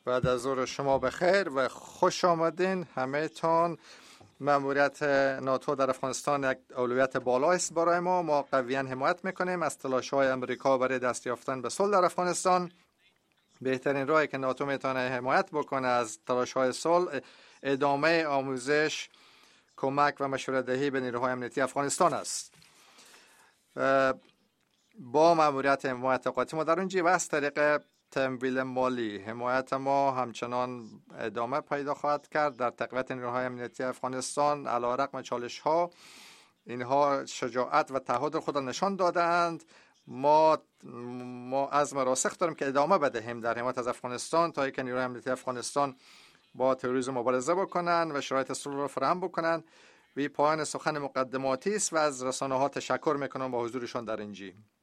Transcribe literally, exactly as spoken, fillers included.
بعد از ظهر شما بخیر و خوش آمدین همه تان. مأموریت ناتو در افغانستان یک اولویت بالا است برای ما. ما قویاً حمایت میکنیم از تلاش‌های امریکا برای دست یافتن به صلح در افغانستان. بهترین راهی که ناتو میتونه حمایت بکنه از تلاش‌های صلح ادامه آموزش، کمک و مشورت دهی به نیروهای امنیتی افغانستان است. با مأموریت حمایت قاطع ما در اونجا و از طریق تمویل مالی حمایت ما همچنان ادامه پیدا خواهد کرد در تقویت نیروهای امنیتی افغانستان. علیرغم چالش‌ها اینها شجاعت و تعهد خود را نشان دادند. ما ما عزم راسخ داریم که ادامه بدهیم در حمایت از افغانستان تا اینکه نیروهای امنیتی افغانستان با تروریسم مبارزه بکنن و شرایط صلح را فراهم بکنن. وی پایان سخن مقدماتی است و از رسانه‌ها تشکر میکنم با حضورشان در اینجا.